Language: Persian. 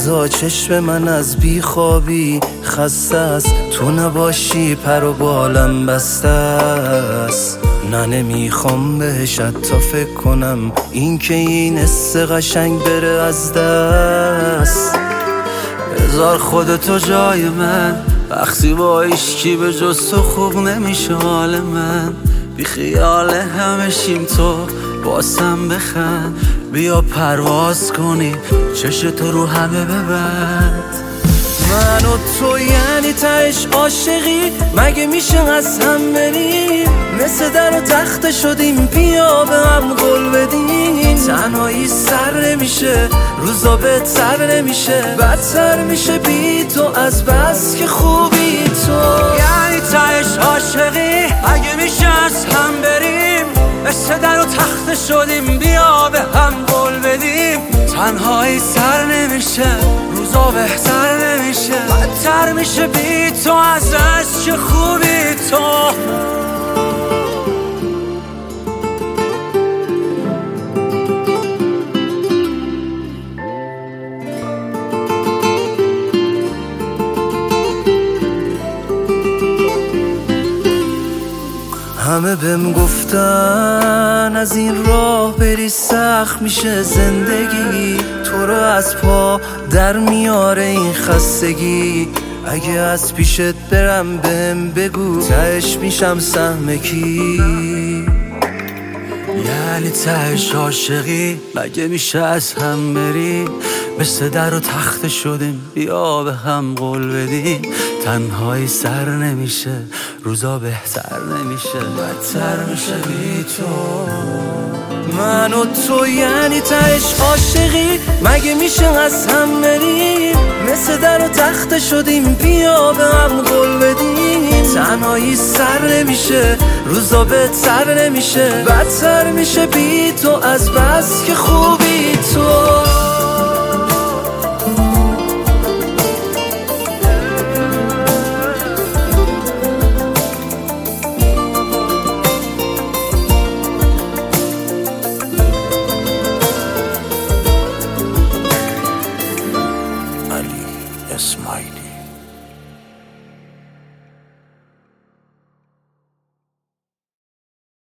لحظه چشم من از بیخوابی خسته است، تو نباشی پر و بالم بسته است. نه نمیخوام بهش حتی فکر کنم، این که این حس قشنگ بره از دست. بذار خودتو جای من، وقتی با عشقی به جز تو خوب نمیشه حال من. بی خیال همه شیم تو باسم بخند، بیا پرواز کنی چشتو رو همه ببند. من و تو یعنی تهش عاشقی، مگه میشه از هم بریم؟ مثل در و تخت شدیم، بیا به هم قول بدیم. تنهایی سر نمیشه، روزا بهتر نمیشه، بدتر میشه بی تو از بس که خوبی تو. یعنی تهش عاشقی، مگه میشه از هم بریم؟ مثل در و تخت شدیم، بیا به هم قول بدیم. تنهایی سر نمیشه، روزا بهتر نمیشه، بدتر میشه بی تو از بس که خوبی تو. همه بهم گفتن از این راه بری سخت میشه زندگی، تو رو از پا در میاره این خستگی. اگه از پیشت برم بهم بگو، تهش میشم سهم کی؟ یعنی تهش عاشقی، مگه میشه از هم بریم؟ مثل در و تخت شدیم، بیا به هم قول بدیم. تنهایی سر نمیشه، روزا بهتر نمیشه، بدتر میشه بی تو. من و تو یعنی تهش عاشقی، مگه میشه از هم بریم؟ مثل در و تخت شدیم، بیا به هم قول بدیم. تنهایی سر نمیشه، روزا بهتر نمیشه، بدتر میشه بی تو از بس که خوبی تو.